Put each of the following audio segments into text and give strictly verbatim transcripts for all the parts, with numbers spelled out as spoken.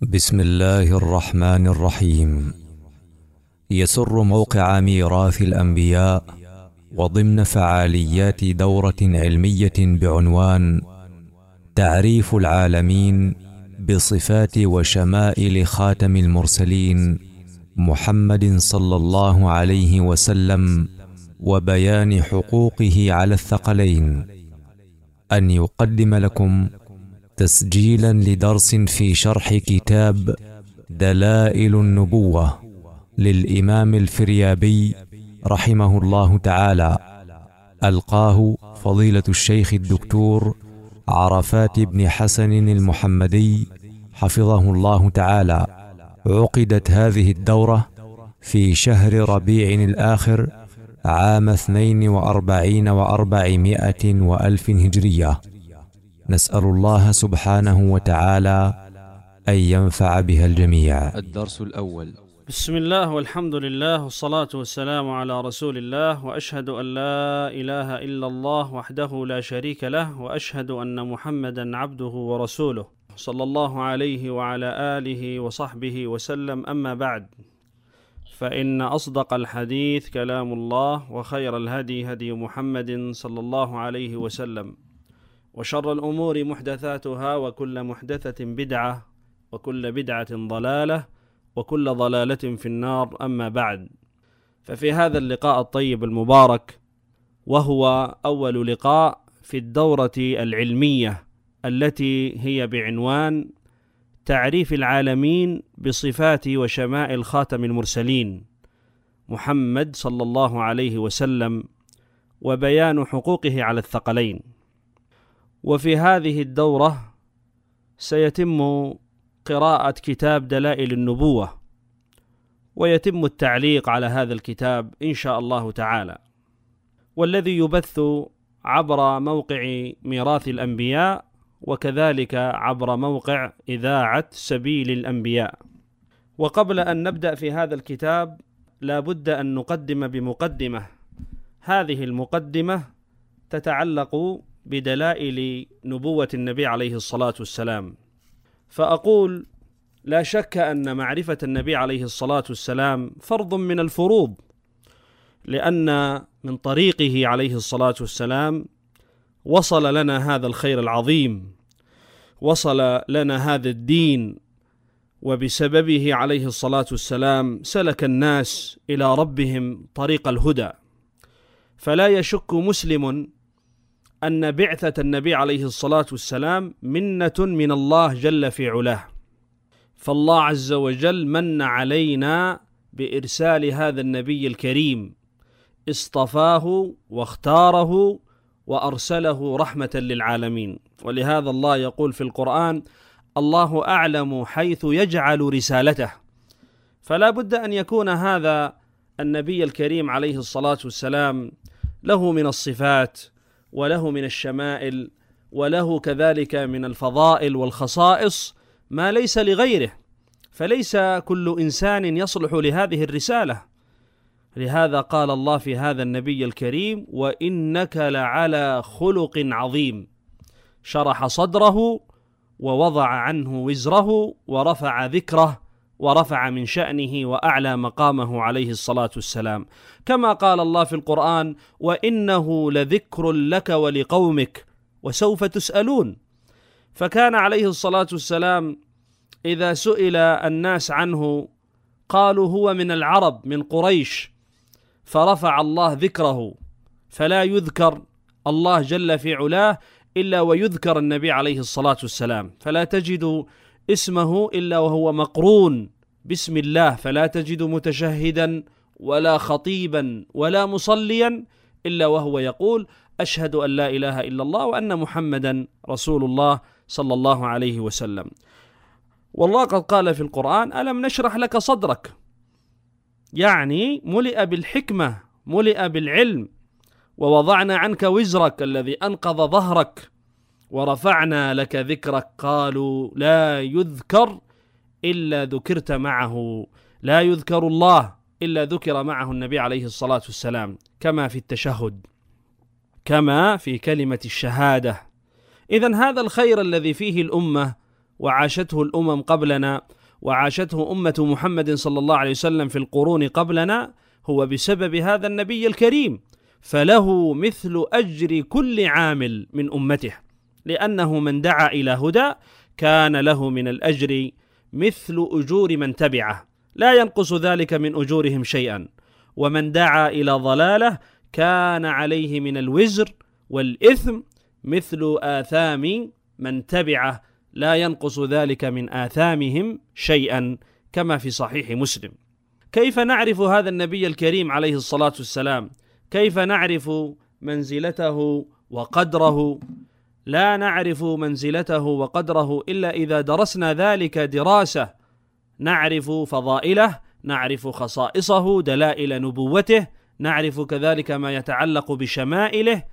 بسم الله الرحمن الرحيم. يسر موقع ميراث الأنبياء وضمن فعاليات دورة علمية بعنوان تعريف العالمين بصفات وشمائل خاتم المرسلين محمد صلى الله عليه وسلم وبيان حقوقه على الثقلين، أن يقدم لكم تسجيلا لدرس في شرح كتاب دلائل النبوة للإمام الفريابي رحمه الله تعالى، ألقاه فضيلة الشيخ الدكتور عرفات بن حسن المحمدي حفظه الله تعالى. عقدت هذه الدورة في شهر ربيع الآخر عام اثنين وأربعين وأربعمائة وألف هجرية. نسأل الله سبحانه وتعالى أن ينفع بها الجميع. الدرس الأول. بسم الله والحمد لله والصلاة والسلام على رسول الله، وأشهد أن لا إله إلا الله وحده لا شريك له، وأشهد أن محمدا عبده ورسوله صلى الله عليه وعلى آله وصحبه وسلم. أما بعد، فإن أصدق الحديث كلام الله، وخير الهدي هدي محمد صلى الله عليه وسلم، وشر الأمور محدثاتها، وكل محدثة بدعة، وكل بدعة ضلالة، وكل ضلالة في النار. أما بعد، ففي هذا اللقاء الطيب المبارك، وهو أول لقاء في الدورة العلمية التي هي بعنوان تعريف العالمين بصفات وشمائل خاتم المرسلين محمد صلى الله عليه وسلم وبيان حقوقه على الثقلين. وفي هذه الدورة سيتم قراءة كتاب دلائل النبوة، ويتم التعليق على هذا الكتاب إن شاء الله تعالى، والذي يبث عبر موقع ميراث الأنبياء، وكذلك عبر موقع إذاعة سبيل الأنبياء. وقبل أن نبدأ في هذا الكتاب لا بد أن نقدم بمقدمة. هذه المقدمة تتعلق بدلائل نبوة النبي عليه الصلاة والسلام. فأقول لا شك أن معرفة النبي عليه الصلاة والسلام فرض من الفروض، لأن من طريقه عليه الصلاة والسلام وصل لنا هذا الخير العظيم، وصل لنا هذا الدين، وبسببه عليه الصلاة والسلام سلك الناس إلى ربهم طريق الهدى. فلا يشك مسلم أن بعثة النبي عليه الصلاة والسلام منة من الله جل في علاه، فالله عز وجل من علينا بإرسال هذا النبي الكريم، اصطفاه واختاره وأرسله رحمة للعالمين. ولهذا الله يقول في القرآن: الله أعلم حيث يجعل رسالته. فلا بد أن يكون هذا النبي الكريم عليه الصلاة والسلام له من الصفات، وله من الشمائل، وله كذلك من الفضائل والخصائص ما ليس لغيره، فليس كل إنسان يصلح لهذه الرسالة. لهذا قال الله في هذا النبي الكريم: وإنك لعلى خلق عظيم. شرح صدره ووضع عنه وزره ورفع ذكره ورفع من شأنه وأعلى مقامه عليه الصلاة والسلام، كما قال الله في القرآن: وإنه لذكر لك ولقومك وسوف تسألون. فكان عليه الصلاة والسلام إذا سئل الناس عنه قالوا هو من العرب من قريش، فرفع الله ذكره، فلا يذكر الله جل في علاه إلا ويذكر النبي عليه الصلاة والسلام، فلا تجد اسمه إلا وهو مقرون بسم الله، فلا تجد متشهدا ولا خطيبا ولا مصليا إلا وهو يقول: أشهد أن لا إله إلا الله وأن محمدا رسول الله صلى الله عليه وسلم. والله قد قال في القرآن: ألم نشرح لك صدرك، يعني ملئ بالحكمة، ملئ بالعلم، ووضعنا عنك وزرك الذي أنقض ظهرك، ورفعنا لك ذكرك. قالوا لا يذكر إلا ذكرت معه، لا يذكر الله إلا ذكر معه النبي عليه الصلاة والسلام، كما في التشهد، كما في كلمة الشهادة. إذن هذا الخير الذي فيه الأمة وعاشته الأمم قبلنا وعاشته أمة محمد صلى الله عليه وسلم في القرون قبلنا هو بسبب هذا النبي الكريم، فله مثل أجر كل عامل من أمته، لأنه من دعا إلى هدى كان له من الأجر مثل أجور من تبعه لا ينقص ذلك من أجورهم شيئا، ومن دعا إلى ضلالة كان عليه من الوزر والإثم مثل آثام من تبعه لا ينقص ذلك من آثامهم شيئا، كما في صحيح مسلم. كيف نعرف هذا النبي الكريم عليه الصلاة والسلام؟ كيف نعرف منزلته وقدره؟ لا نعرف منزلته وقدره إلا إذا درسنا ذلك دراسة، نعرف فضائله، نعرف خصائصه، دلائل نبوته، نعرف كذلك ما يتعلق بشمائله.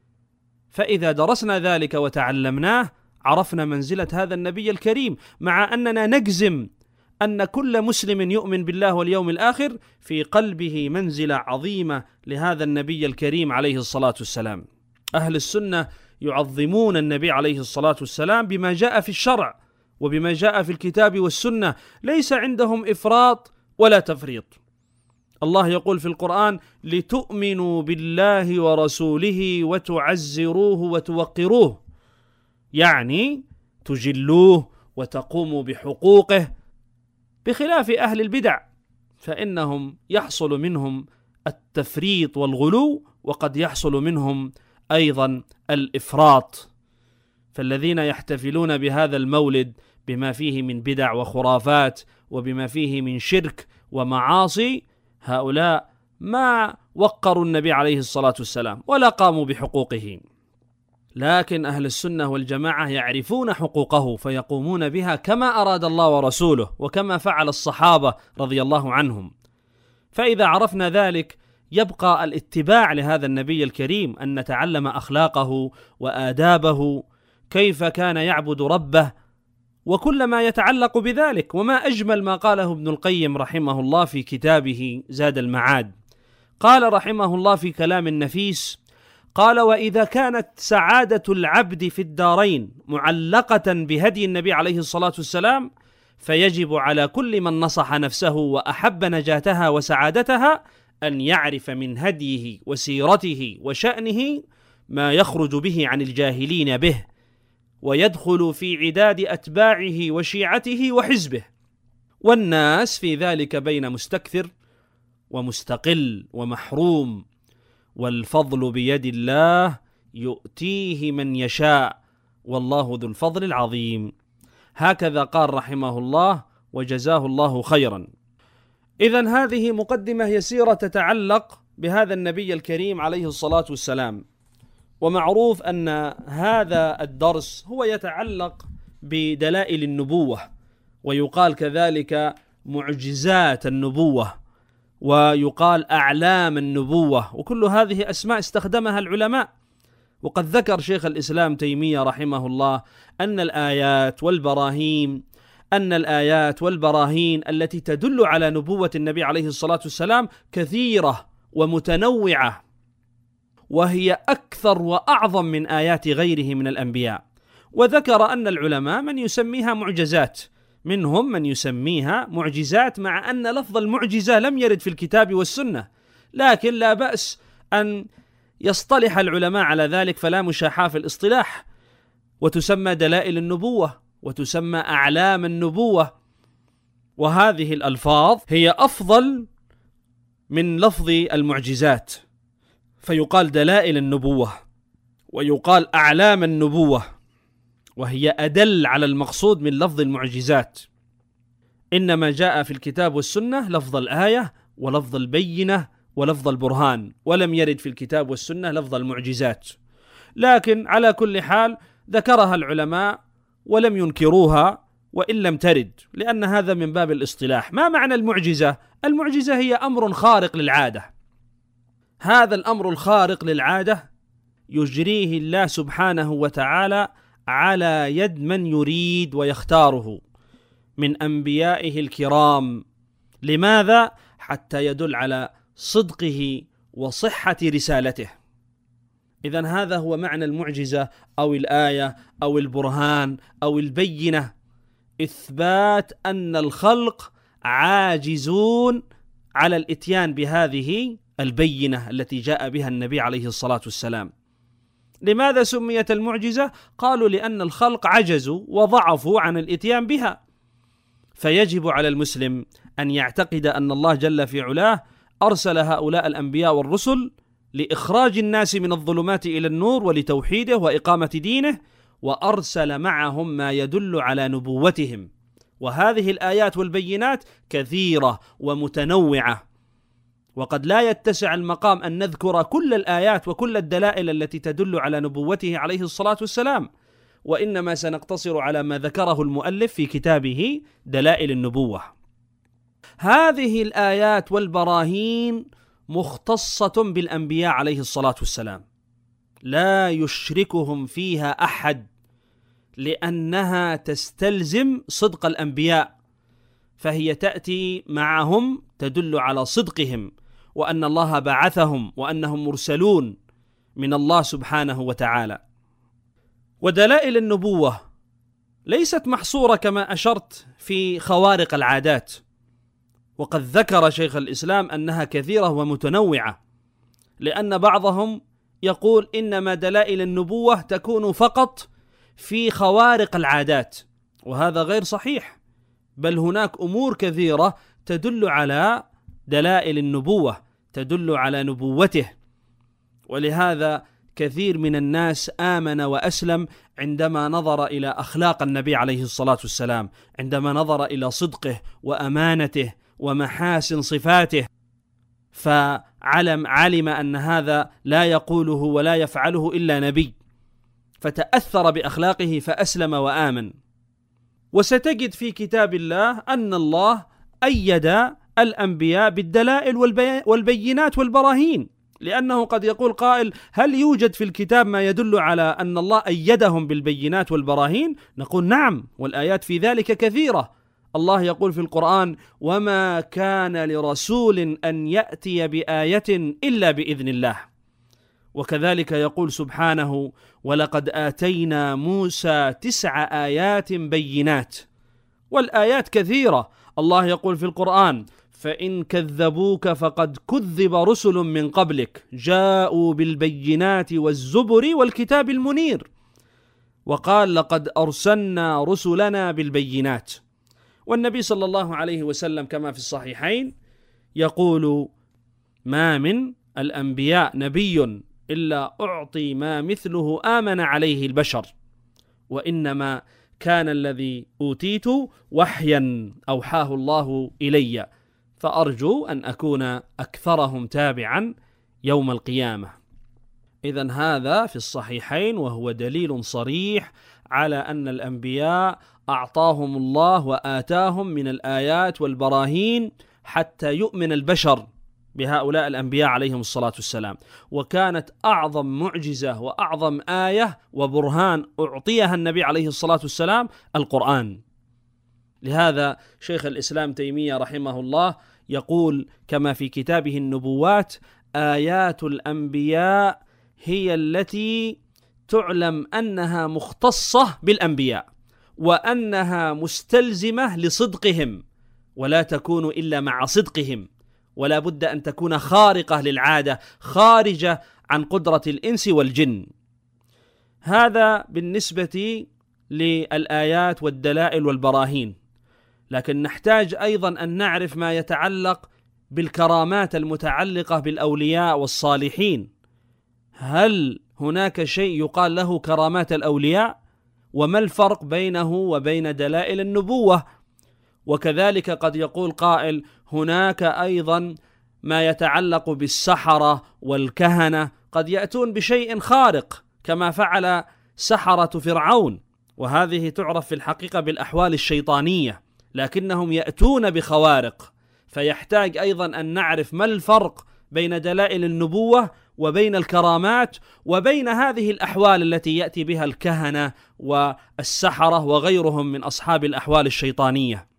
فإذا درسنا ذلك وتعلمناه عرفنا منزلة هذا النبي الكريم، مع أننا نجزم أن كل مسلم يؤمن بالله واليوم الآخر في قلبه منزلة عظيمة لهذا النبي الكريم عليه الصلاة والسلام. أهل السنة يعظمون النبي عليه الصلاة والسلام بما جاء في الشرع وبما جاء في الكتاب والسنة، ليس عندهم إفراط ولا تفريط. الله يقول في القرآن: لتؤمنوا بالله ورسوله وتعزروه وتوقروه، يعني تجلوه وتقوموا بحقوقه، بخلاف أهل البدع فإنهم يحصل منهم التفريط والغلو، وقد يحصل منهم أيضا الإفراط. فالذين يحتفلون بهذا المولد بما فيه من بدع وخرافات وبما فيه من شرك ومعاصي، هؤلاء ما وقروا النبي عليه الصلاة والسلام ولا قاموا بحقوقه. لكن أهل السنة والجماعة يعرفون حقوقه فيقومون بها كما أراد الله ورسوله، وكما فعل الصحابة رضي الله عنهم. فإذا عرفنا ذلك يبقى الاتباع لهذا النبي الكريم، أن نتعلم أخلاقه وآدابه، كيف كان يعبد ربه، وكل ما يتعلق بذلك. وما أجمل ما قاله ابن القيم رحمه الله في كتابه زاد المعاد. قال رحمه الله في كلام نفيس، قال: وإذا كانت سعادة العبد في الدارين معلقة بهدي النبي عليه الصلاة والسلام، فيجب على كل من نصح نفسه وأحب نجاتها وسعادتها أن يعرف من هديه وسيرته وشأنه ما يخرج به عن الجاهلين به، ويدخل في عداد أتباعه وشيعته وحزبه، والناس في ذلك بين مستكثر ومستقل ومحروم، والفضل بيد الله يؤتيه من يشاء والله ذو الفضل العظيم. هكذا قال رحمه الله وجزاه الله خيرا. إذن هذه مقدمة يسيرة تتعلق بهذا النبي الكريم عليه الصلاة والسلام. ومعروف أن هذا الدرس هو يتعلق بدلائل النبوة، ويقال كذلك معجزات النبوة، ويقال أعلام النبوة، وكل هذه أسماء استخدمها العلماء. وقد ذكر شيخ الإسلام تيمية رحمه الله أن الآيات والبراهين أن الآيات والبراهين التي تدل على نبوة النبي عليه الصلاة والسلام كثيرة ومتنوعة، وهي أكثر وأعظم من آيات غيره من الأنبياء. وذكر أن العلماء من يسميها معجزات، منهم من يسميها معجزات، مع أن لفظ المعجزة لم يرد في الكتاب والسنة، لكن لا بأس أن يصطلح العلماء على ذلك، فلا مشاحة في الاصطلاح، وتسمى دلائل النبوة وتسمى أعلام النبوة. وهذه الألفاظ هي أفضل من لفظ المعجزات، فيقال دلائل النبوة ويقال أعلام النبوة، وهي أدل على المقصود من لفظ المعجزات. إنما جاء في الكتاب والسنة لفظ الآية ولفظ البينة ولفظ البرهان، ولم يرد في الكتاب والسنة لفظ المعجزات. لكن على كل حال ذكرها العلماء ولم ينكروها وإن لم ترد، لأن هذا من باب الاصطلاح. ما معنى المعجزة؟ المعجزة هي أمر خارق للعادة. هذا الأمر الخارق للعادة يجريه الله سبحانه وتعالى على يد من يريد ويختاره من أنبيائه الكرام. لماذا؟ حتى يدل على صدقه وصحة رسالته. إذن هذا هو معنى المعجزة أو الآية أو البرهان أو البينة. إثبات أن الخلق عاجزون على الإتيان بهذه البينة التي جاء بها النبي عليه الصلاة والسلام. لماذا سميت المعجزة؟ قالوا لأن الخلق عجزوا وضعفوا عن الإتيان بها، فيجب على المسلم أن يعتقد أن الله جل في علاه أرسل هؤلاء الأنبياء والرسل لإخراج الناس من الظلمات إلى النور ولتوحيده وإقامة دينه، وأرسل معهم ما يدل على نبوتهم. وهذه الآيات والبينات كثيرة ومتنوعة، وقد لا يتسع المقام أن نذكر كل الآيات وكل الدلائل التي تدل على نبوته عليه الصلاة والسلام، وإنما سنقتصر على ما ذكره المؤلف في كتابه دلائل النبوة. هذه الآيات والبراهين مختصة بالأنبياء عليه الصلاة والسلام، لا يشركهم فيها أحد، لأنها تستلزم صدق الأنبياء، فهي تأتي معهم تدل على صدقهم وأن الله بعثهم وأنهم مرسلون من الله سبحانه وتعالى. ودلائل النبوة ليست محصورة كما أشرت في خوارق العادات، وقد ذكر شيخ الإسلام أنها كثيرة ومتنوعة، لأن بعضهم يقول إنما دلائل النبوة تكون فقط في خوارق العادات، وهذا غير صحيح، بل هناك أمور كثيرة تدل على دلائل النبوة، تدل على نبوته. ولهذا كثير من الناس آمن وأسلم عندما نظر إلى أخلاق النبي عليه الصلاة والسلام، عندما نظر إلى صدقه وأمانته ومحاسن صفاته، فعلم علم أن هذا لا يقوله ولا يفعله إلا نبي، فتأثر بأخلاقه فأسلم وآمن. وستجد في كتاب الله أن الله أيد الأنبياء بالدلائل والبينات والبراهين، لأنه قد يقول قائل: هل يوجد في الكتاب ما يدل على أن الله أيدهم بالبينات والبراهين؟ نقول نعم، والآيات في ذلك كثيرة. الله يقول في القرآن: وما كان لرسول أن يأتي بآية إلا بإذن الله. وكذلك يقول سبحانه: ولقد آتينا موسى تسع آيات بينات. والآيات كثيرة. الله يقول في القرآن: فإن كذبوك فقد كذب رسل من قبلك جاءوا بالبينات والزبر والكتاب المنير. وقال: لقد أرسلنا رسلنا بالبينات. والنبي صلى الله عليه وسلم كما في الصحيحين يقول: ما من الأنبياء نبي إلا أعطي ما مثله آمن عليه البشر، وإنما كان الذي أوتيت وحيا أوحاه الله إلي، فأرجو أن أكون أكثرهم تابعا يوم القيامة. إذن هذا في الصحيحين، وهو دليل صريح على أن الأنبياء أعطاهم الله وآتاهم من الآيات والبراهين حتى يؤمن البشر بهؤلاء الأنبياء عليهم الصلاة والسلام. وكانت أعظم معجزة وأعظم آية وبرهان أعطيها النبي عليه الصلاة والسلام القرآن. لهذا شيخ الإسلام تيمية رحمه الله يقول كما في كتابه النبوات: آيات الأنبياء هي التي تعلم أنها مختصة بالأنبياء، وأنها مستلزمة لصدقهم، ولا تكون إلا مع صدقهم، ولا بد أن تكون خارقة للعادة، خارجة عن قدرة الإنس والجن. هذا بالنسبة للآيات والدلائل والبراهين. لكن نحتاج أيضا أن نعرف ما يتعلق بالكرامات المتعلقة بالأولياء والصالحين. هل هناك شيء يقال له كرامات الأولياء؟ وما الفرق بينه وبين دلائل النبوة؟ وكذلك قد يقول قائل: هناك أيضا ما يتعلق بالسحرة والكهنة، قد يأتون بشيء خارق كما فعل سحرة فرعون، وهذه تعرف في الحقيقة بالأحوال الشيطانية، لكنهم يأتون بخوارق. فيحتاج أيضا أن نعرف ما الفرق بين دلائل النبوة وبين الكرامات وبين هذه الأحوال التي يأتي بها الكهنة والسحرة وغيرهم من أصحاب الأحوال الشيطانية.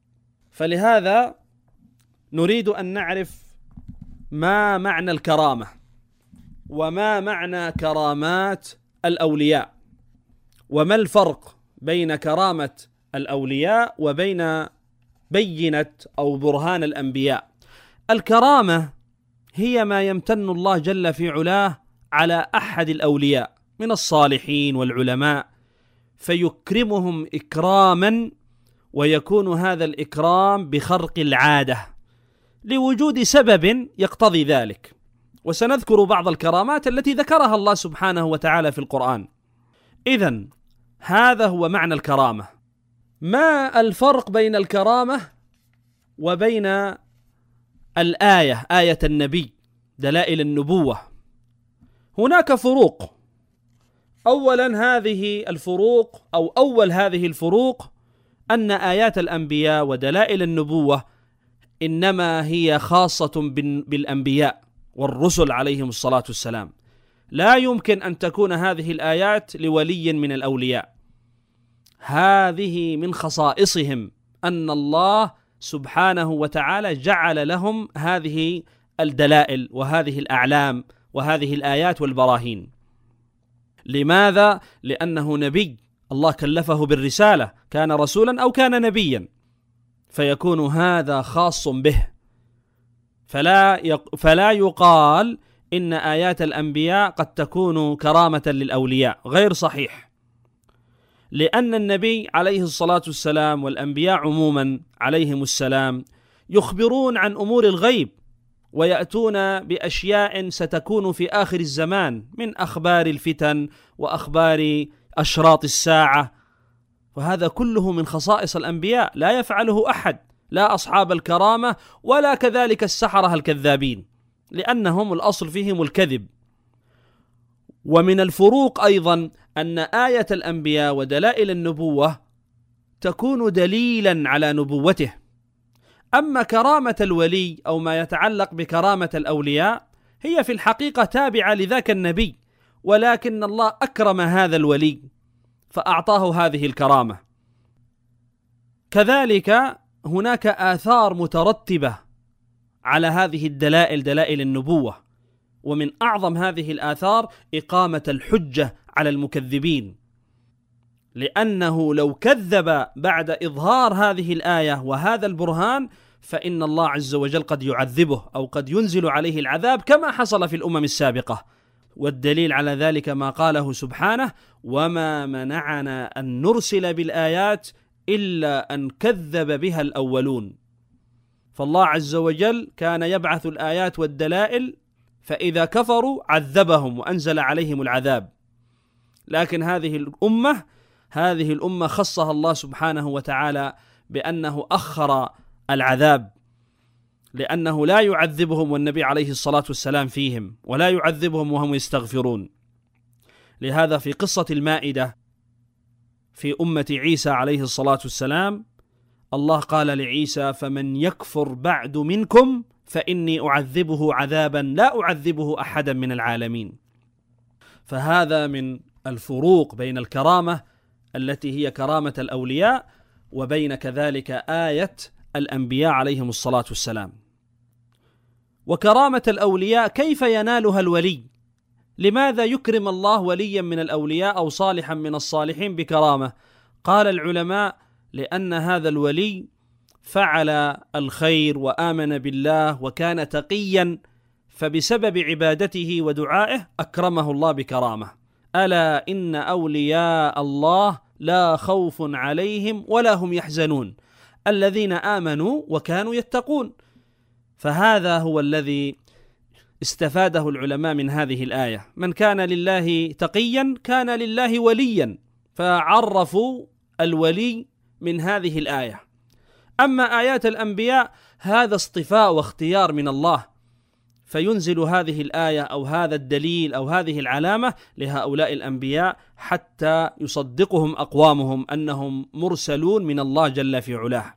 فلهذا نريد أن نعرف ما معنى الكرامة، وما معنى كرامات الأولياء، وما الفرق بين كرامة الأولياء وبين بينة أو برهان الأنبياء. الكرامة هي ما يمتن الله جل في علاه على أحد الأولياء من الصالحين والعلماء فيكرمهم إكراما، ويكون هذا الإكرام بخرق العادة لوجود سبب يقتضي ذلك. وسنذكر بعض الكرامات التي ذكرها الله سبحانه وتعالى في القرآن. إذن هذا هو معنى الكرامة. ما الفرق بين الكرامة وبين الآية، آية النبي، دلائل النبوة؟ هناك فروق. أولا هذه الفروق أو أول هذه الفروق أن آيات الأنبياء ودلائل النبوة إنما هي خاصة بالأنبياء والرسل عليهم الصلاة والسلام. لا يمكن أن تكون هذه الآيات لولي من الأولياء. هذه من خصائصهم أن الله سبحانه وتعالى جعل لهم هذه الدلائل وهذه الأعلام وهذه الآيات والبراهين. لماذا؟ لأنه نبي، الله كلفه بالرسالة، كان رسولا أو كان نبيا، فيكون هذا خاص به. فلا يق... فلا يقال إن آيات الأنبياء قد تكون كرامة للأولياء، غير صحيح، لأن النبي عليه الصلاة والسلام والأنبياء عموما عليهم السلام يخبرون عن أمور الغيب ويأتون بأشياء ستكون في آخر الزمان من أخبار الفتن وأخبار أشراط الساعة، وهذا كله من خصائص الأنبياء لا يفعله أحد، لا أصحاب الكرامة ولا كذلك السحرة الكذابين، لأنهم الأصل فيهم الكذب. ومن الفروق أيضا أن آية الأنبياء ودلائل النبوة تكون دليلا على نبوته، أما كرامة الولي أو ما يتعلق بكرامة الأولياء هي في الحقيقة تابعة لذاك النبي، ولكن الله أكرم هذا الولي فأعطاه هذه الكرامة. كذلك هناك آثار مترتبة على هذه الدلائل، دلائل النبوة، ومن أعظم هذه الآثار إقامة الحجة على المكذبين، لأنه لو كذب بعد إظهار هذه الآية وهذا البرهان فإن الله عز وجل قد يعذبه أو قد ينزل عليه العذاب كما حصل في الأمم السابقة. والدليل على ذلك ما قاله سبحانه: وما منعنا أن نرسل بالآيات إلا أن كذب بها الأولون. فالله عز وجل كان يبعث الآيات والدلائل، فإذا كفروا عذبهم وأنزل عليهم العذاب. لكن هذه الأمة هذه الأمة خصها الله سبحانه وتعالى بأنه أخر العذاب، لأنه لا يعذبهم والنبي عليه الصلاة والسلام فيهم، ولا يعذبهم وهم يستغفرون. لهذا في قصة المائدة في أمة عيسى عليه الصلاة والسلام الله قال لعيسى: فمن يكفر بعد منكم فإني أعذبه عذابا لا أعذبه أحدا من العالمين. فهذا من الفروق بين الكرامة التي هي كرامة الأولياء وبين كذلك آية الأنبياء عليهم الصلاة والسلام. وكرامة الأولياء كيف ينالها الولي؟ لماذا يكرم الله وليا من الأولياء أو صالحا من الصالحين بكرامة؟ قال العلماء: لأن هذا الولي فعل الخير وآمن بالله وكان تقيا، فبسبب عبادته ودعائه أكرمه الله بكرامة. ألا إن أولياء الله لا خوف عليهم ولا هم يحزنون الذين آمنوا وكانوا يتقون. فهذا هو الذي استفاده العلماء من هذه الآية: من كان لله تقيا كان لله وليا، فعرفوا الولي من هذه الآية. أما آيات الأنبياء هذا اصطفاء واختيار من الله، فينزل هذه الآية أو هذا الدليل أو هذه العلامة لهؤلاء الأنبياء حتى يصدقهم أقوامهم أنهم مرسلون من الله جل في علاه.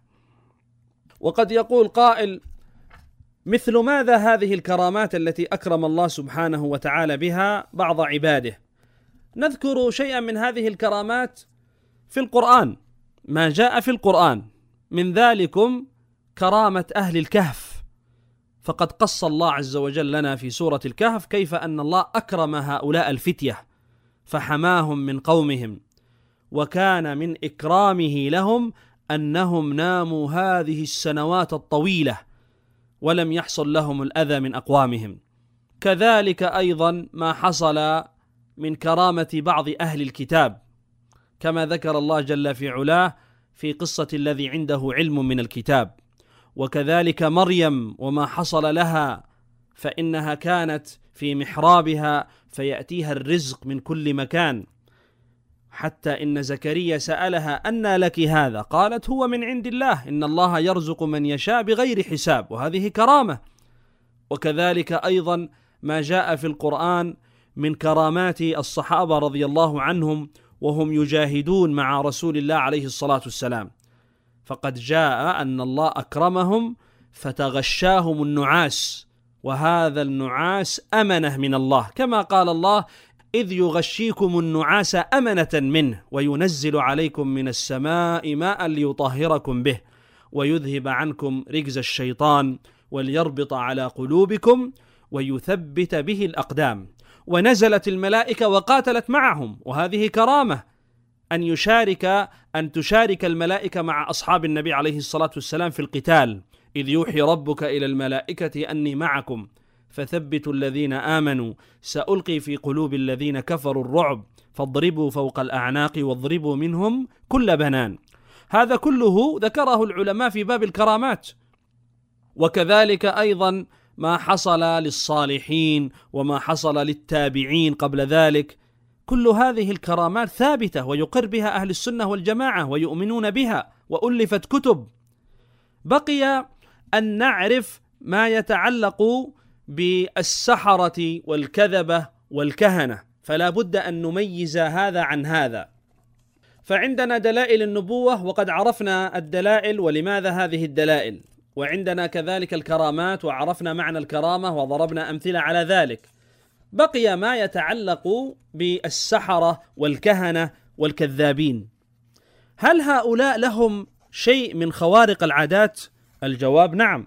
وقد يقول قائل: مثل ماذا هذه الكرامات التي أكرم الله سبحانه وتعالى بها بعض عباده؟ نذكر شيئا من هذه الكرامات في القرآن، ما جاء في القرآن، من ذلكم كرامة أهل الكهف. فقد قص الله عز وجل لنا في سورة الكهف كيف أن الله أكرم هؤلاء الفتية فحماهم من قومهم وكان من إكرامه لهم أنهم ناموا هذه السنوات الطويلة ولم يحصل لهم الأذى من أقوامهم. كذلك أيضا ما حصل من كرامة بعض أهل الكتاب، كما ذكر الله جل في علاه في قصة الذي عنده علم من الكتاب. وكذلك مريم وما حصل لها، فإنها كانت في محرابها فيأتيها الرزق من كل مكان، حتى إن زكريا سألها: أنى لك هذا؟ قالت: هو من عند الله، إن الله يرزق من يشاء بغير حساب، وهذه كرامة. وكذلك أيضا ما جاء في القرآن من كرامات الصحابة رضي الله عنهم وهم يجاهدون مع رسول الله عليه الصلاة والسلام، فقد جاء أن الله أكرمهم فتغشاهم النعاس، وهذا النعاس أمنة من الله، كما قال الله: إذ يغشيكم النعاس أمنة منه وينزل عليكم من السماء ماء ليطهركم به ويذهب عنكم رجز الشيطان وليربط على قلوبكم ويثبت به الأقدام. ونزلت الملائكة وقاتلت معهم، وهذه كرامة أن يشارك أن تشارك الملائكة مع أصحاب النبي عليه الصلاة والسلام في القتال، إذ يوحي ربك إلى الملائكة أني معكم فثبتوا الذين آمنوا سألقي في قلوب الذين كفروا الرعب فاضربوا فوق الأعناق واضربوا منهم كل بنان. هذا كله ذكره العلماء في باب الكرامات. وكذلك أيضا ما حصل للصالحين وما حصل للتابعين قبل ذلك، كل هذه الكرامات ثابتة ويقر بها أهل السنة والجماعة ويؤمنون بها، وألفت كتب. بقي أن نعرف ما يتعلق بالسحرة والكذبة والكهنة، فلا بد أن نميز هذا عن هذا. فعندنا دلائل النبوة وقد عرفنا الدلائل ولماذا هذه الدلائل، وعندنا كذلك الكرامات وعرفنا معنى الكرامة وضربنا أمثلة على ذلك. بقي ما يتعلق بالسحرة والكهنة والكذابين. هل هؤلاء لهم شيء من خوارق العادات؟ الجواب نعم،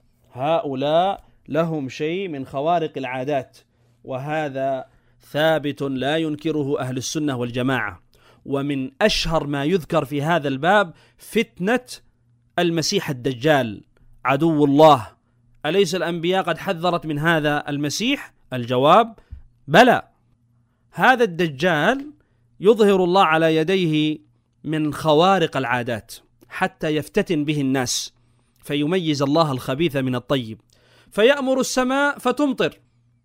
هؤلاء لهم شيء من خوارق العادات، وهذا ثابت لا ينكره أهل السنة والجماعة. ومن أشهر ما يذكر في هذا الباب فتنة المسيح الدجال عدو الله. أليس الأنبياء قد حذرت من هذا المسيح؟ الجواب بلى. هذا الدجال يظهر الله على يديه من خوارق العادات حتى يفتتن به الناس، فيميز الله الخبيث من الطيب، فيأمر السماء فتمطر،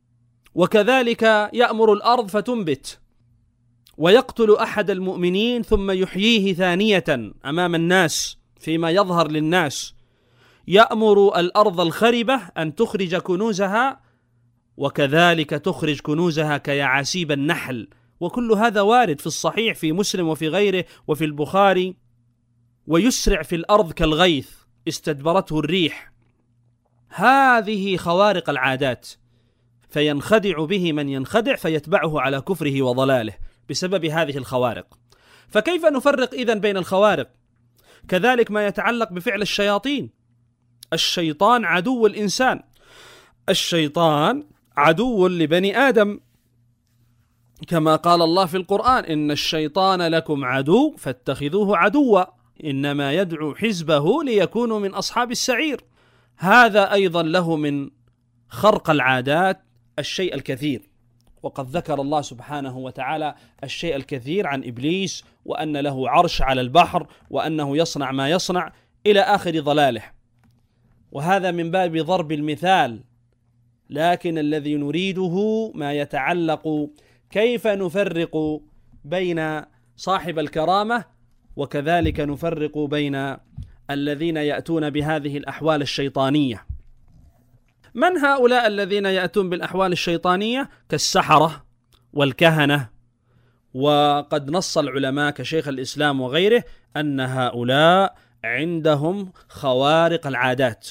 وكذلك يأمر الأرض فتنبت، ويقتل أحد المؤمنين ثم يحييه ثانية أمام الناس فيما يظهر للناس. يأمر الأرض الخربة أن تخرج كنوزها، وكذلك تخرج كنوزها كيعاسيب النحل، وكل هذا وارد في الصحيح في مسلم وفي غيره وفي البخاري. ويسرع في الأرض كالغيث استدبرته الريح. هذه خوارق العادات، فينخدع به من ينخدع فيتبعه على كفره وضلاله بسبب هذه الخوارق. فكيف نفرق إذن بين الخوارق؟ كذلك ما يتعلق بفعل الشياطين. الشيطان عدو الإنسان، الشيطان عدو لبني آدم، كما قال الله في القرآن: إن الشيطان لكم عدو فاتخذوه عدوا إنما يدعو حزبه ليكونوا من أصحاب السعير. هذا أيضا له من خرق العادات الشيء الكثير، وقد ذكر الله سبحانه وتعالى الشيء الكثير عن إبليس، وأن له عرش على البحر، وأنه يصنع ما يصنع إلى آخر ضلاله. وهذا من باب ضرب المثال، لكن الذي نريده ما يتعلق كيف نفرق بين صاحب الكرامة وكذلك نفرق بين الذين يأتون بهذه الأحوال الشيطانية. من هؤلاء الذين يأتون بالأحوال الشيطانية؟ كالسحرة والكهنة. وقد نص العلماء كشيخ الإسلام وغيره أن هؤلاء عندهم خوارق العادات،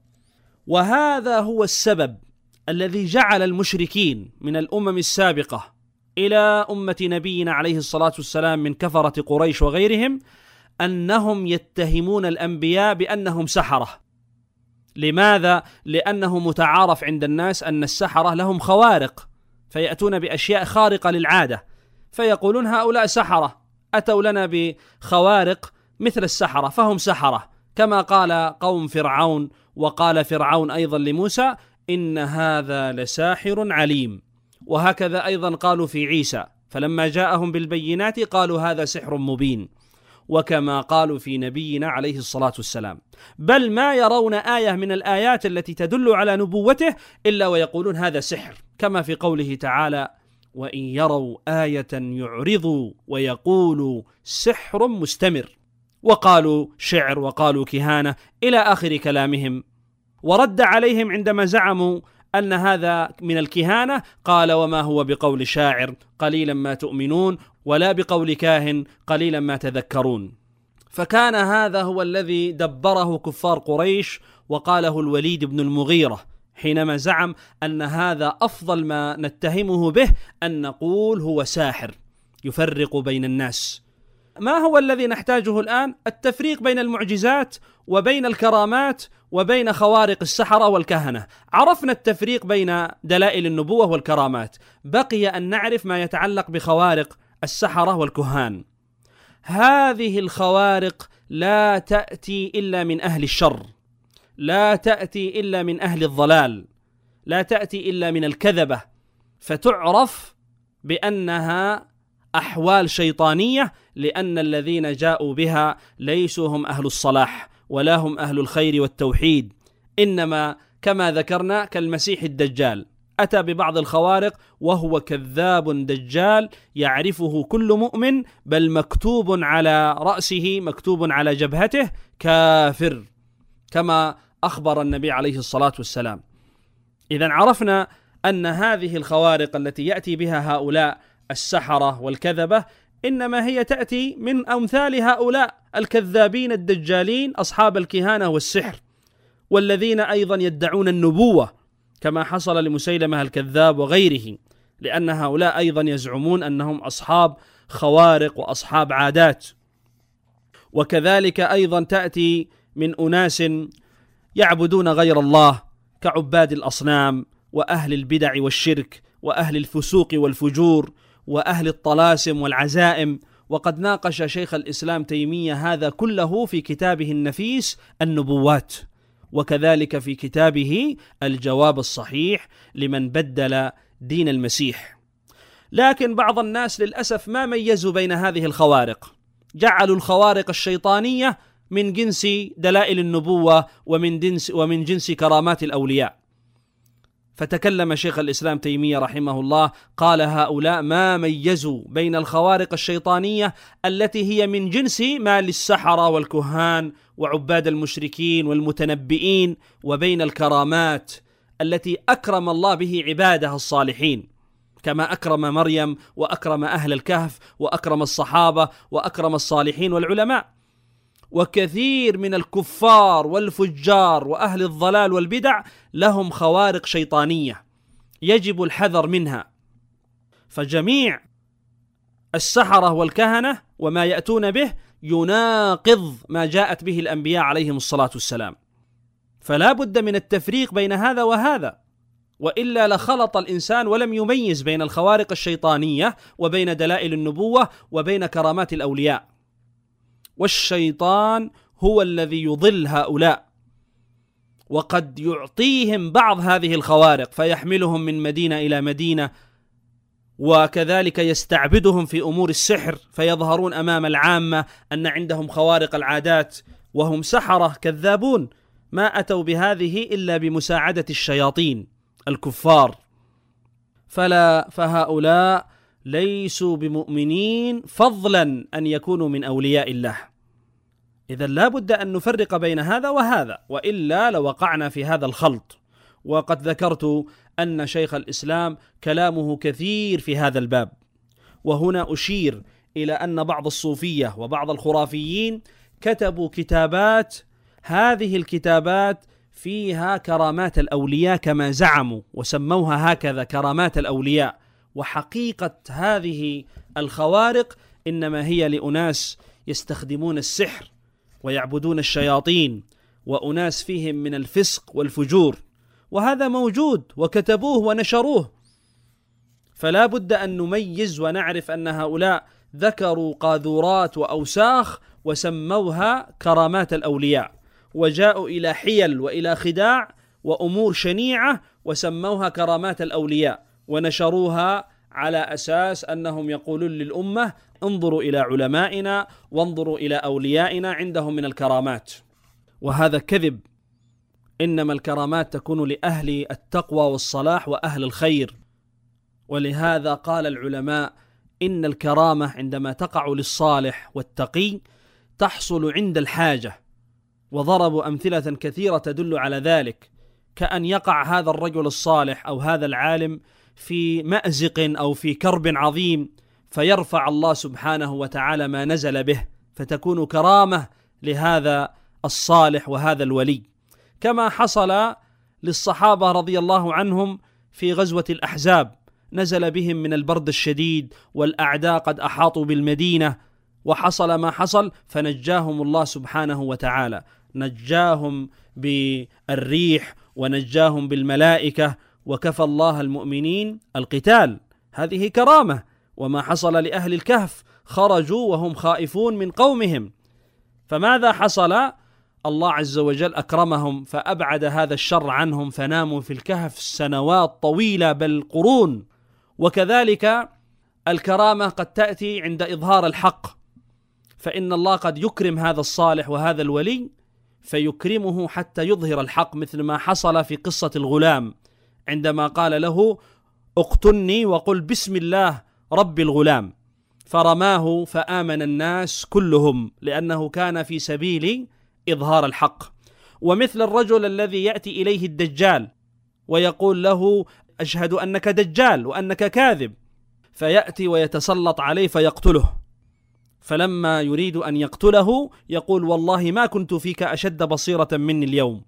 وهذا هو السبب الذي جعل المشركين من الأمم السابقة إلى أمة نبينا عليه الصلاة والسلام من كفرة قريش وغيرهم أنهم يتهمون الأنبياء بأنهم سحرة. لماذا؟ لأنه متعارف عند الناس أن السحرة لهم خوارق، فيأتون بأشياء خارقة للعادة، فيقولون هؤلاء سحرة. أتوا لنا بخوارق مثل السحرة فهم سحرة، كما قال قوم فرعون، وقال فرعون أيضا لموسى إن هذا لساحر عليم. وهكذا أيضا قالوا في عيسى فلما جاءهم بالبينات قالوا هذا سحر مبين، وكما قالوا في نبينا عليه الصلاة والسلام، بل ما يرون آية من الآيات التي تدل على نبوته إلا ويقولون هذا سحر، كما في قوله تعالى وإن يروا آية يعرضوا ويقولوا سحر مستمر، وقالوا شعر وقالوا كهانة إلى آخر كلامهم. ورد عليهم عندما زعموا أن هذا من الكهانة قال وما هو بقول شاعر قليلا ما تؤمنون ولا بقول كاهن قليلا ما تذكرون. فكان هذا هو الذي دبره كفار قريش، وقاله الوليد بن المغيرة حينما زعم أن هذا أفضل ما نتهمه به أن نقول هو ساحر يفرق بين الناس. ما هو الذي نحتاجه الآن؟ التفريق بين المعجزات وبين الكرامات وبين خوارق السحرة والكهنة. عرفنا التفريق بين دلائل النبوة والكرامات، بقي أن نعرف ما يتعلق بخوارق السحرة والكهان. هذه الخوارق لا تأتي إلا من أهل الشر، لا تأتي إلا من أهل الضلال، لا تأتي إلا من الكذبة، فتعرف بأنها أحوال شيطانية، لأن الذين جاءوا بها ليسوا هم أهل الصلاح ولا هم أهل الخير والتوحيد، إنما كما ذكرنا كالمسيح الدجال أتى ببعض الخوارق وهو كذاب دجال يعرفه كل مؤمن، بل مكتوب على رأسه مكتوب على جبهته كافر كما أخبر النبي عليه الصلاة والسلام. إذن عرفنا أن هذه الخوارق التي يأتي بها هؤلاء السحرة والكذبة إنما هي تأتي من أمثال هؤلاء الكذابين الدجالين أصحاب الكهانة والسحر، والذين أيضا يدعون النبوة كما حصل لمسيلمة الكذاب وغيره، لأن هؤلاء أيضا يزعمون أنهم أصحاب خوارق وأصحاب عادات. وكذلك أيضا تأتي من أناس يعبدون غير الله كعباد الأصنام وأهل البدع والشرك وأهل الفسوق والفجور وأهل الطلاسم والعزائم. وقد ناقش شيخ الإسلام تيمية هذا كله في كتابه النفيس النبوات، وكذلك في كتابه الجواب الصحيح لمن بدل دين المسيح. لكن بعض الناس للأسف ما ميزوا بين هذه الخوارق، جعلوا الخوارق الشيطانية من جنس دلائل النبوة ومن جنس ومن جنس كرامات الأولياء. فتكلم شيخ الإسلام تيمية رحمه الله قال هؤلاء ما ميزوا بين الخوارق الشيطانية التي هي من جنس ما للسحرة والكهان وعباد المشركين والمتنبئين، وبين الكرامات التي أكرم الله به عباده الصالحين، كما أكرم مريم وأكرم أهل الكهف وأكرم الصحابة وأكرم الصالحين والعلماء. وكثير من الكفار والفجار وأهل الضلال والبدع لهم خوارق شيطانية يجب الحذر منها. فجميع السحرة والكهنة وما يأتون به يناقض ما جاءت به الأنبياء عليهم الصلاة والسلام، فلا بد من التفريق بين هذا وهذا، وإلا لخلط الإنسان ولم يميز بين الخوارق الشيطانية وبين دلائل النبوة وبين كرامات الأولياء. والشيطان هو الذي يضل هؤلاء، وقد يعطيهم بعض هذه الخوارق فيحملهم من مدينة إلى مدينة، وكذلك يستعبدهم في أمور السحر فيظهرون أمام العامة أن عندهم خوارق العادات، وهم سحرة كذابون ما أتوا بهذه إلا بمساعدة الشياطين الكفار. فلا فهؤلاء ليسوا بمؤمنين فضلا أن يكونوا من أولياء الله. إذن لا بد أن نفرق بين هذا وهذا، وإلا لوقعنا في هذا الخلط. وقد ذكرت أن شيخ الإسلام كلامه كثير في هذا الباب، وهنا أشير إلى أن بعض الصوفية وبعض الخرافيين كتبوا كتابات، هذه الكتابات فيها كرامات الأولياء كما زعموا وسموها هكذا كرامات الأولياء، وحقيقة هذه الخوارق إنما هي لأناس يستخدمون السحر ويعبدون الشياطين، وأناس فيهم من الفسق والفجور، وهذا موجود وكتبوه ونشروه. فلا بد أن نميز ونعرف أن هؤلاء ذكروا قاذورات وأوساخ وسموها كرامات الأولياء، وجاءوا إلى حيل وإلى خداع وأمور شنيعة وسموها كرامات الأولياء، ونشروها على أساس أنهم يقولون للأمة انظروا إلى علمائنا وانظروا إلى أوليائنا عندهم من الكرامات، وهذا كذب. إنما الكرامات تكون لأهل التقوى والصلاح وأهل الخير. ولهذا قال العلماء إن الكرامة عندما تقع للصالح والتقي تحصل عند الحاجة، وضربوا أمثلة كثيرة تدل على ذلك، كأن يقع هذا الرجل الصالح أو هذا العالم في مأزق أو في كرب عظيم فيرفع الله سبحانه وتعالى ما نزل به، فتكون كرامة لهذا الصالح وهذا الولي، كما حصل للصحابة رضي الله عنهم في غزوة الأحزاب، نزل بهم من البرد الشديد والأعداء قد أحاطوا بالمدينة، وحصل ما حصل فنجاهم الله سبحانه وتعالى، نجاهم بالريح ونجاهم بالملائكة، وكفى الله المؤمنين القتال. هذه كرامة. وما حصل لأهل الكهف، خرجوا وهم خائفون من قومهم، فماذا حصل؟ الله عز وجل أكرمهم فأبعد هذا الشر عنهم، فناموا في الكهف سنوات طويلة بل قرون. وكذلك الكرامة قد تأتي عند إظهار الحق، فإن الله قد يكرم هذا الصالح وهذا الولي فيكرمه حتى يظهر الحق، مثل ما حصل في قصة الغلام عندما قال له اقتلني وقل بسم الله رب الغلام، فرماه فآمن الناس كلهم لأنه كان في سبيل إظهار الحق. ومثل الرجل الذي يأتي إليه الدجال ويقول له أشهد أنك دجال وأنك كاذب، فيأتي ويتسلط عليه فيقتله، فلما يريد أن يقتله يقول والله ما كنت فيك أشد بصيرة مني اليوم،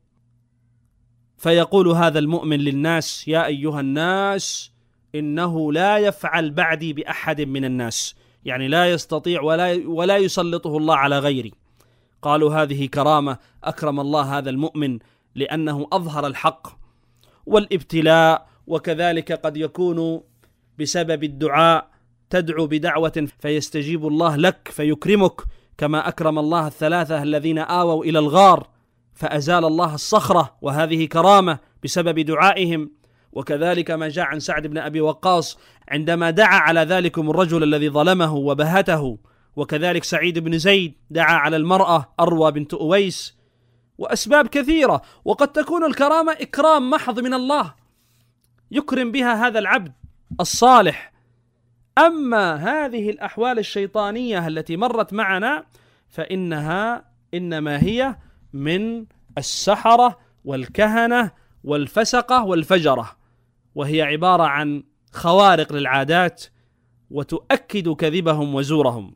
فيقول هذا المؤمن للناس يا أيها الناس إنه لا يفعل بعدي بأحد من الناس، يعني لا يستطيع ولا ولا يسلطه الله على غيري. قالوا هذه كرامة، أكرم الله هذا المؤمن لأنه أظهر الحق. والابتلاء وكذلك قد يكون بسبب الدعاء، تدعو بدعوة فيستجيب الله لك فيكرمك، كما أكرم الله الثلاثة الذين آووا إلى الغار فأزال الله الصخرة، وهذه كرامة بسبب دعائهم. وكذلك ما جاء عن سعد بن أبي وقاص عندما دعا على ذلكم الرجل الذي ظلمه وبهته، وكذلك سعيد بن زيد دعا على المرأة أروى بنت أويس، وأسباب كثيرة. وقد تكون الكرامة إكرام محض من الله يكرم بها هذا العبد الصالح. أما هذه الأحوال الشيطانية التي مرت معنا فإنها إنما هي من السحرة والكهنة والفسقة والفجرة، وهي عبارة عن خوارق للعادات وتؤكد كذبهم وزورهم.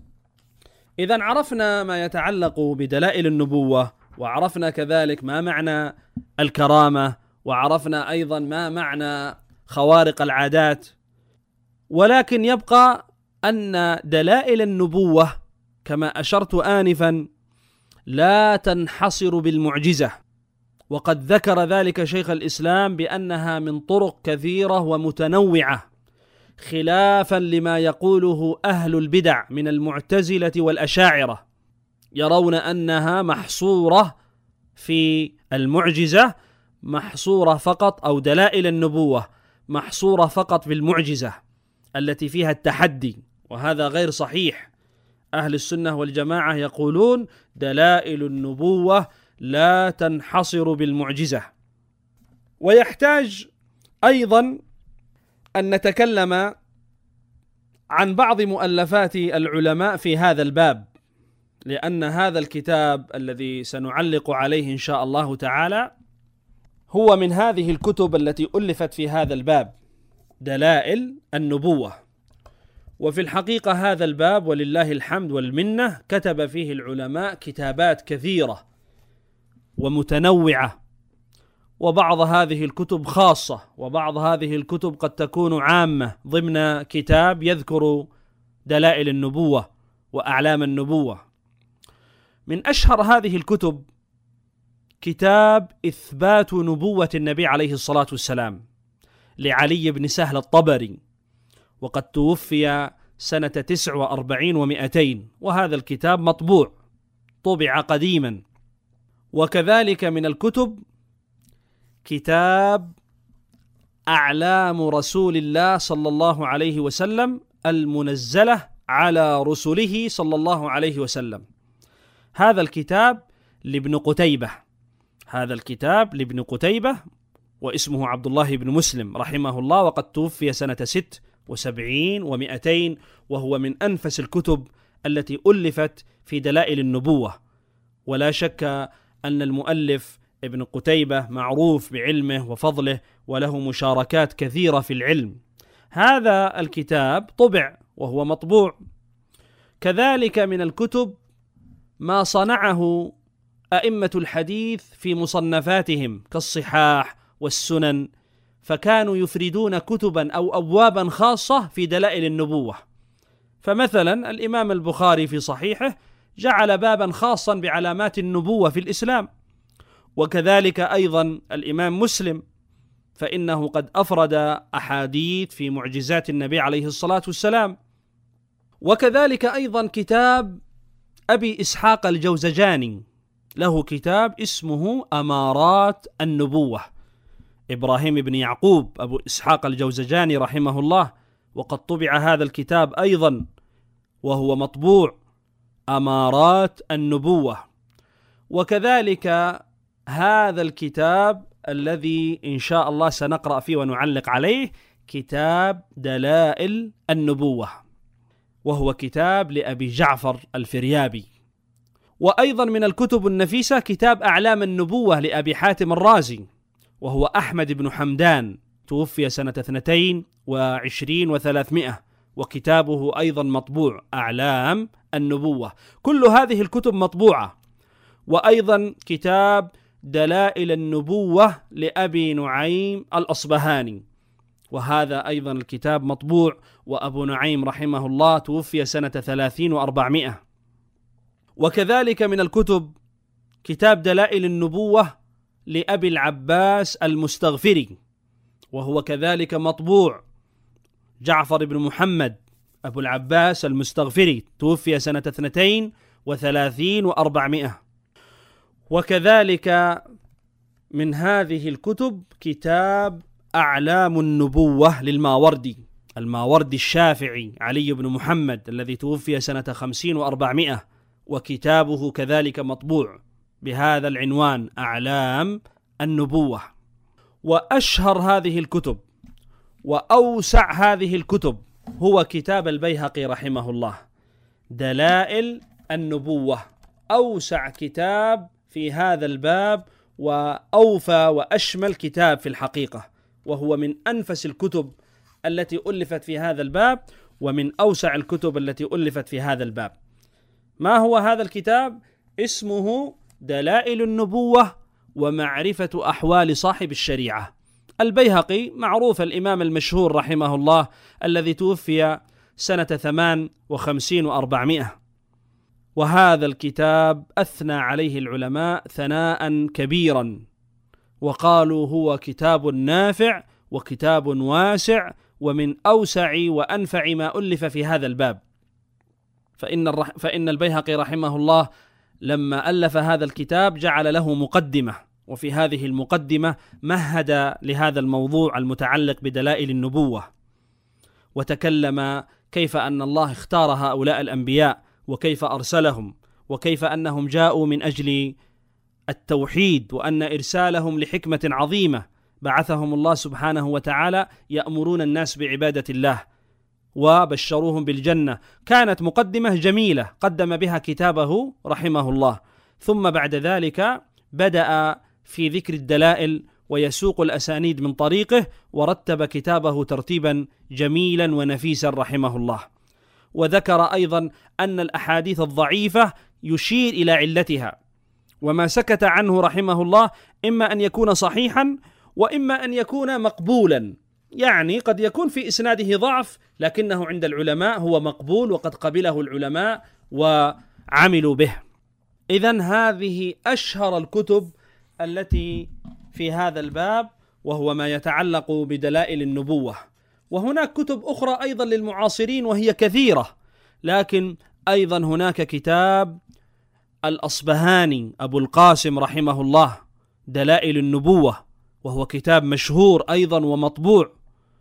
إذن عرفنا ما يتعلق بدلائل النبوة، وعرفنا كذلك ما معنى الكرامة، وعرفنا أيضا ما معنى خوارق العادات. ولكن يبقى أن دلائل النبوة كما أشرت آنفا لا تنحصر بالمعجزة، وقد ذكر ذلك شيخ الإسلام بأنها من طرق كثيرة ومتنوعة، خلافا لما يقوله أهل البدع من المعتزلة والأشاعرة، يرون أنها محصورة في المعجزة، محصورة فقط، أو دلائل النبوة محصورة فقط بالمعجزة التي فيها التحدي، وهذا غير صحيح. أهل السنة والجماعة يقولون دلائل النبوة لا تنحصر بالمعجزة. ويحتاج أيضا أن نتكلم عن بعض مؤلفات العلماء في هذا الباب، لأن هذا الكتاب الذي سنعلق عليه إن شاء الله تعالى هو من هذه الكتب التي ألفت في هذا الباب، دلائل النبوة. وفي الحقيقة هذا الباب ولله الحمد والمنة كتب فيه العلماء كتابات كثيرة ومتنوعة، وبعض هذه الكتب خاصة، وبعض هذه الكتب قد تكون عامة ضمن كتاب يذكر دلائل النبوة وأعلام النبوة. من أشهر هذه الكتب كتاب إثبات نبوة النبي عليه الصلاة والسلام لعلي بن سهل الطبري، وقد توفي سنة تسع وأربعين ومئتين، وهذا الكتاب مطبوع، طبع قديما. وكذلك من الكتب كتاب أعلام رسول الله صلى الله عليه وسلم المنزلة على رسله صلى الله عليه وسلم. هذا الكتاب لابن قتيبة، هذا الكتاب لابن قتيبة واسمه عبد الله بن مسلم رحمه الله، وقد توفي سنة ست وسبعين ومئتين، وهو من أنفس الكتب التي ألفت في دلائل النبوة. ولا شك أن المؤلف ابن قتيبة معروف بعلمه وفضله، وله مشاركات كثيرة في العلم. هذا الكتاب طبع وهو مطبوع. كذلك من الكتب ما صنعه أئمة الحديث في مصنفاتهم كالصحاح والسنن، فكانوا يفردون كتبا أو أبوابا خاصة في دلائل النبوة. فمثلا الإمام البخاري في صحيحه جعل بابا خاصا بعلامات النبوة في الإسلام، وكذلك أيضا الإمام مسلم فإنه قد أفرد أحاديث في معجزات النبي عليه الصلاة والسلام. وكذلك أيضا كتاب أبي إسحاق الجوزجاني، له كتاب اسمه أمارات النبوة، إبراهيم بن يعقوب أبو إسحاق الجوزجاني رحمه الله، وقد طبع هذا الكتاب أيضا وهو مطبوع، أمارات النبوة. وكذلك هذا الكتاب الذي إن شاء الله سنقرأ فيه ونعلق عليه، كتاب دلائل النبوة، وهو كتاب لأبي جعفر الفريابي. وأيضا من الكتب النفيسة كتاب أعلام النبوة لأبي حاتم الرازي، وهو أحمد بن حمدان، توفي سنة اثنتين وعشرين وثلاثمائة، وكتابه أيضا مطبوع، أعلام النبوة. كل هذه الكتب مطبوعة. وأيضا كتاب دلائل النبوة لأبي نعيم الأصبهاني، وهذا أيضا الكتاب مطبوع، وأبو نعيم رحمه الله توفي سنة ثلاثين وأربعمائة. وكذلك من الكتب كتاب دلائل النبوة لأبي العباس المستغفري، وهو كذلك مطبوع، جعفر بن محمد أبو العباس المستغفري، توفي سنة اثنتين وثلاثين وأربعمائة. وكذلك من هذه الكتب كتاب أعلام النبوة للماوردي، الماوردي الشافعي علي بن محمد الذي توفي سنة خمسين وأربعمائة، وكتابه كذلك مطبوع بهذا العنوان، أعلام النبوة. وأشهر هذه الكتب وأوسع هذه الكتب هو كتاب البيهقي رحمه الله، دلائل النبوة، أوسع كتاب في هذا الباب وأوفى وأشمل كتاب في الحقيقة، وهو من أنفس الكتب التي ألفت في هذا الباب، ومن أوسع الكتب التي ألفت في هذا الباب. ما هو هذا الكتاب؟ اسمه دلائل النبوة ومعرفة أحوال صاحب الشريعة. البيهقي معروف، الإمام المشهور رحمه الله، الذي توفي سنة ثمان وخمسين وأربعمائة، وهذا الكتاب أثنى عليه العلماء ثناء كبيرا، وقالوا هو كتاب نافع وكتاب واسع، ومن أوسع وأنفع ما ألف في هذا الباب. فإن, الرح... فإن البيهقي رحمه الله لما ألف هذا الكتاب جعل له مقدمة، وفي هذه المقدمة مهد لهذا الموضوع المتعلق بدلائل النبوة، وتكلم كيف أن الله اختار هؤلاء الأنبياء، وكيف أرسلهم، وكيف أنهم جاءوا من أجل التوحيد، وأن إرسالهم لحكمة عظيمة، بعثهم الله سبحانه وتعالى يأمرون الناس بعبادة الله وبشروهم بالجنة. كانت مقدمة جميلة قدم بها كتابه رحمه الله. ثم بعد ذلك بدأ في ذكر الدلائل ويسوق الأسانيد من طريقه، ورتب كتابه ترتيبا جميلا ونفيسا رحمه الله. وذكر أيضا أن الأحاديث الضعيفة يشير إلى علتها، وما سكت عنه رحمه الله إما أن يكون صحيحا وإما أن يكون مقبولا، يعني قد يكون في إسناده ضعف لكنه عند العلماء هو مقبول وقد قبله العلماء وعملوا به. إذن هذه أشهر الكتب التي في هذا الباب، وهو ما يتعلق بدلائل النبوة. وهناك كتب أخرى أيضا للمعاصرين وهي كثيرة، لكن أيضا هناك كتاب الأصبهاني أبو القاسم رحمه الله دلائل النبوة، وهو كتاب مشهور أيضا ومطبوع،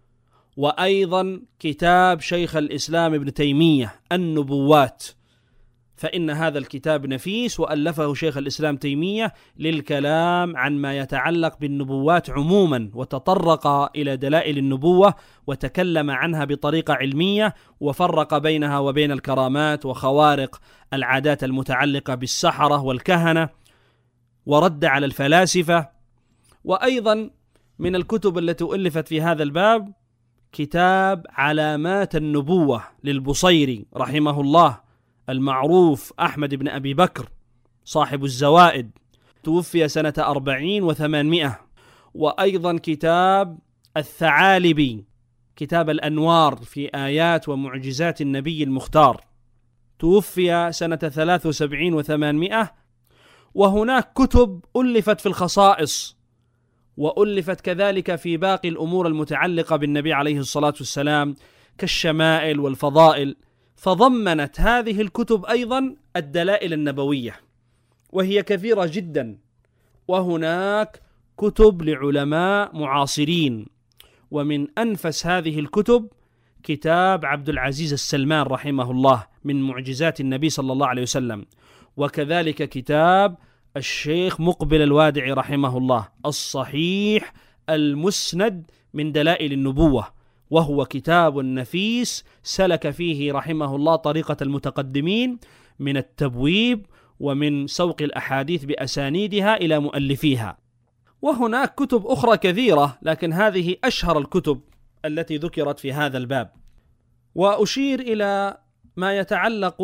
وأيضا كتاب شيخ الإسلام ابن تيمية النبوات، فإن هذا الكتاب نفيس وألفه شيخ الإسلام تيمية للكلام عن ما يتعلق بالنبوات عموما، وتطرق إلى دلائل النبوة وتكلم عنها بطريقة علمية، وفرق بينها وبين الكرامات وخوارق العادات المتعلقة بالسحرة والكهنة، ورد على الفلاسفة. وأيضا من الكتب التي ألفت في هذا الباب كتاب علامات النبوة للبصيري رحمه الله المعروف أحمد بن أبي بكر صاحب الزوائد، توفي سنة أربعين وثمانمائة. وأيضا كتاب الثعالبي كتاب الأنوار في آيات ومعجزات النبي المختار، توفي سنة ثلاث وسبعين وثمانمائة. وهناك كتب ألفت في الخصائص، وألفت كذلك في باقي الأمور المتعلقة بالنبي عليه الصلاة والسلام كالشمائل والفضائل، فضمنت هذه الكتب أيضا الدلائل النبوية، وهي كثيرة جدا. وهناك كتب لعلماء معاصرين، ومن أنفس هذه الكتب كتاب عبد العزيز السلمان رحمه الله من معجزات النبي صلى الله عليه وسلم، وكذلك كتاب الشيخ مقبل الوادعي رحمه الله الصحيح المسند من دلائل النبوة، وهو كتاب نفيس سلك فيه رحمه الله طريقة المتقدمين من التبويب ومن سوق الأحاديث بأسانيدها إلى مؤلفيها. وهناك كتب أخرى كثيرة، لكن هذه أشهر الكتب التي ذكرت في هذا الباب. وأشير إلى ما يتعلق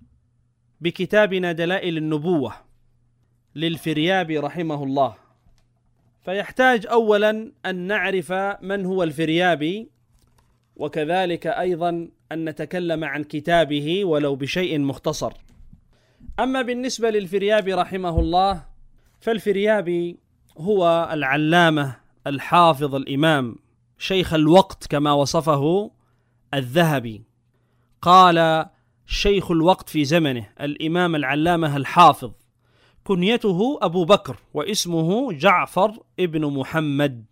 بكتابنا دلائل النبوة للفريابي رحمه الله، فيحتاج أولا أن نعرف من هو الفريابي، وكذلك أيضا أن نتكلم عن كتابه ولو بشيء مختصر. أما بالنسبة للفريابي رحمه الله، فالفريابي هو العلامة الحافظ الإمام شيخ الوقت كما وصفه الذهبي، قال شيخ الوقت في زمنه الإمام العلامة الحافظ، كنيته أبو بكر واسمه جعفر ابن محمد،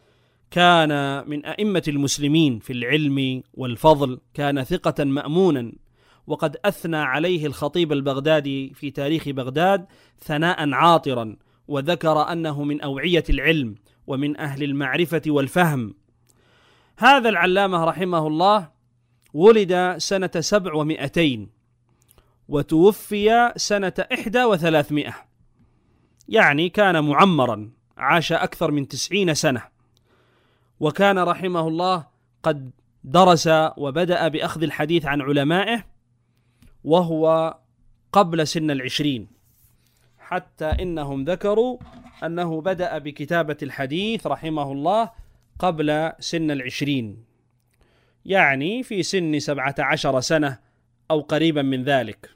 كان من أئمة المسلمين في العلم والفضل، كان ثقة مأمونا، وقد أثنى عليه الخطيب البغدادي في تاريخ بغداد ثناء عاطرا، وذكر أنه من أوعية العلم ومن أهل المعرفة والفهم. هذا العلامة رحمه الله ولد سنة سبع ومئتين وتوفي سنة إحدى وثلاثمائة، يعني كان معمرا، عاش أكثر من تسعين سنة، وكان رحمه الله قد درس وبدأ بأخذ الحديث عن علمائه وهو قبل سن العشرين، حتى إنهم ذكروا أنه بدأ بكتابة الحديث رحمه الله قبل سن العشرين، يعني في سن سبعة عشر سنة أو قريبا من ذلك.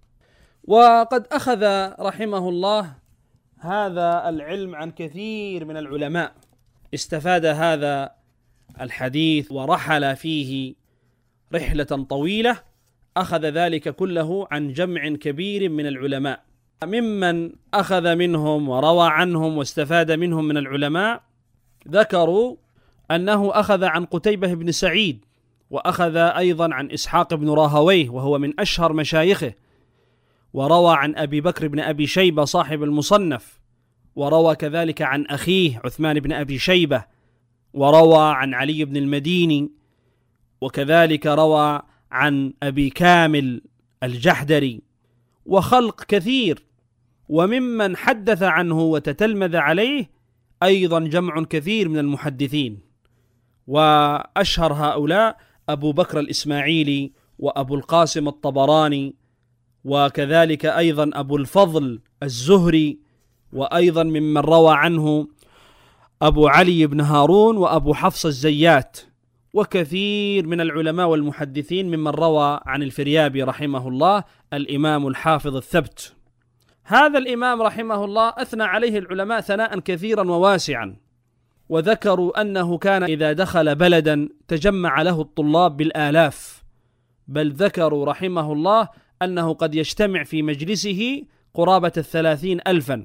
وقد أخذ رحمه الله هذا العلم عن كثير من العلماء، استفاد هذا الحديث ورحل فيه رحلة طويلة، أخذ ذلك كله عن جمع كبير من العلماء. ممن أخذ منهم وروى عنهم واستفاد منهم من العلماء ذكروا أنه أخذ عن قتيبة بن سعيد، وأخذ أيضا عن إسحاق بن راهويه وهو من أشهر مشايخه، وروى عن أبي بكر بن أبي شيبة صاحب المصنف، وروى كذلك عن أخيه عثمان بن أبي شيبة، وروى عن علي بن المديني، وكذلك روى عن أبي كامل الجحدري، وخلق كثير. وممن حدث عنه وتتلمذ عليه أيضا جمع كثير من المحدثين، وأشهر هؤلاء أبو بكر الإسماعيلي وأبو القاسم الطبراني، وكذلك أيضا أبو الفضل الزهري، وأيضا ممن روى عنه أبو علي بن هارون وأبو حفص الزيات، وكثير من العلماء والمحدثين ممن روى عن الفريابي رحمه الله الإمام الحافظ الثبت. هذا الإمام رحمه الله أثنى عليه العلماء ثناء كثيرا وواسعا، وذكروا أنه كان إذا دخل بلدا تجمع له الطلاب بالآلاف، بل ذكروا رحمه الله أنه قد يجتمع في مجلسه قرابة الثلاثين ألفا،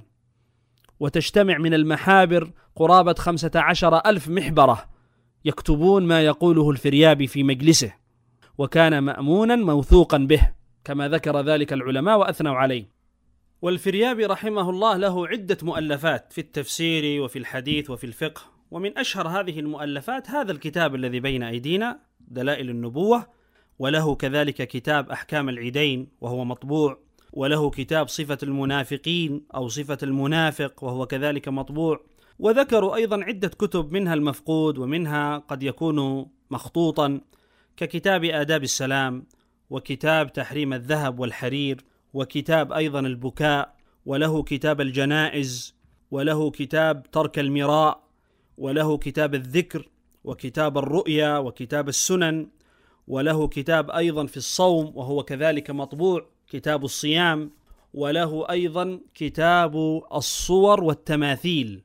وتجتمع من المحابر قرابة خمسة عشر ألف محبرة يكتبون ما يقوله الفريابي في مجلسه، وكان مأمونا موثوقا به كما ذكر ذلك العلماء وأثنوا عليه. والفريابي رحمه الله له عدة مؤلفات في التفسير وفي الحديث وفي الفقه، ومن أشهر هذه المؤلفات هذا الكتاب الذي بين أيدينا دلائل النبوة، وله كذلك كتاب أحكام العيدين وهو مطبوع، وله كتاب صفة المنافقين أو صفة المنافق وهو كذلك مطبوع. وذكروا أيضا عدة كتب منها المفقود ومنها قد يكون مخطوطا، ككتاب آداب السلام، وكتاب تحريم الذهب والحرير، وكتاب أيضا البكاء، وله كتاب الجنائز، وله كتاب ترك المراء، وله كتاب الذكر، وكتاب الرؤيا، وكتاب السنن، وله كتاب أيضا في الصوم وهو كذلك مطبوع كتاب الصيام، وله أيضا كتاب الصور والتماثيل،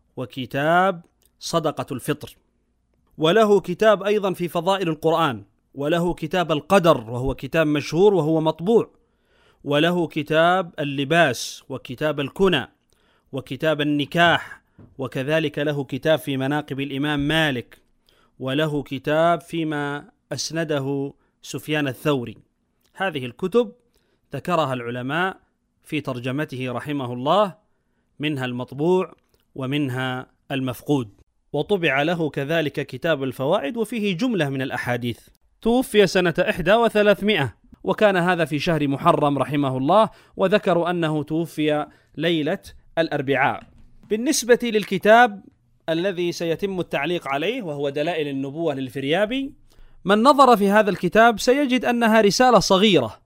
وكتاب صدقة الفطر، وله كتاب أيضا في فضائل القرآن، وله كتاب القدر وهو كتاب مشهور وهو مطبوع، وله كتاب اللباس، وكتاب الكنى، وكتاب النكاح، وكذلك له كتاب في مناقب الإمام مالك، وله كتاب فيما أسنده سفيان الثوري. هذه الكتب ذكرها العلماء في ترجمته رحمه الله، منها المطبوع ومنها المفقود. وطبع له كذلك كتاب الفوائد وفيه جملة من الأحاديث. توفي سنة إحدى وثلاثمائة، وكان هذا في شهر محرم رحمه الله، وذكروا أنه توفي ليلة الأربعاء. بالنسبة للكتاب الذي سيتم التعليق عليه وهو دلائل النبوة للفريابي، من نظر في هذا الكتاب سيجد أنها رسالة صغيرة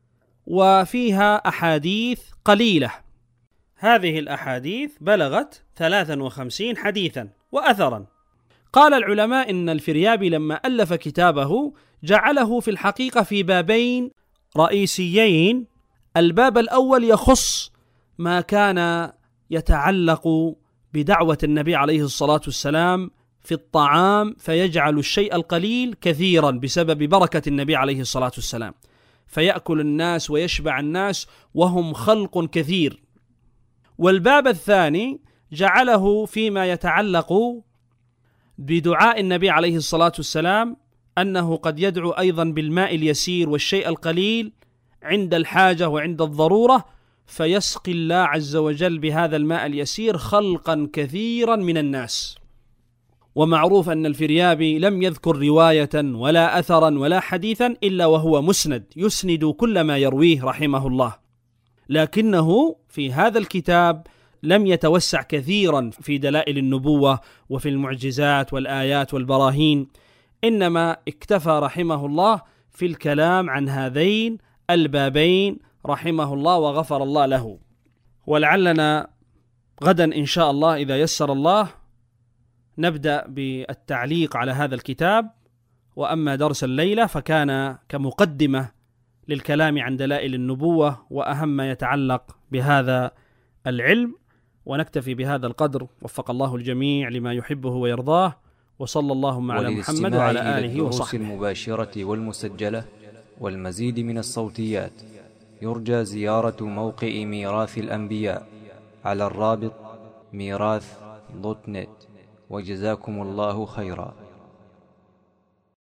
وفيها أحاديث قليلة. هذه الأحاديث بلغت ثلاثا وخمسين حديثا وأثرا. قال العلماء إن الفريابي لما ألف كتابه جعله في الحقيقة في بابين رئيسيين. الباب الأول يخص ما كان يتعلق بدعوة النبي عليه الصلاة والسلام في الطعام، فيجعل الشيء القليل كثيرا بسبب بركة النبي عليه الصلاة والسلام، فيأكل الناس ويشبع الناس وهم خلق كثير. والباب الثاني جعله فيما يتعلق بدعاء النبي عليه الصلاة والسلام، أنه قد يدعو أيضا بالماء اليسير والشيء القليل عند الحاجة وعند الضرورة، فيسقي الله عز وجل بهذا الماء اليسير خلقا كثيرا من الناس. ومعروف أن الفريابي لم يذكر رواية ولا أثرا ولا حديثا إلا وهو مسند، يسند كل ما يرويه رحمه الله، لكنه في هذا الكتاب لم يتوسع كثيرا في دلائل النبوة وفي المعجزات والآيات والبراهين، إنما اكتفى رحمه الله في الكلام عن هذين البابين رحمه الله وغفر الله له. ولعلنا غدا إن شاء الله إذا يسر الله نبدأ بالتعليق على هذا الكتاب. وأما درس الليلة فكان كمقدمة للكلام عن دلائل النبوة وأهم ما يتعلق بهذا العلم، ونكتفي بهذا القدر. وفق الله الجميع لما يحبه ويرضاه، وصلى اللهم على محمد وعلى آله وصحبه. المباشرة والمسجلة والمزيد من الصوتيات يرجى زيارة موقع ميراث الأنبياء على الرابط ميراث دوت نت. وجزاكم الله خيرا.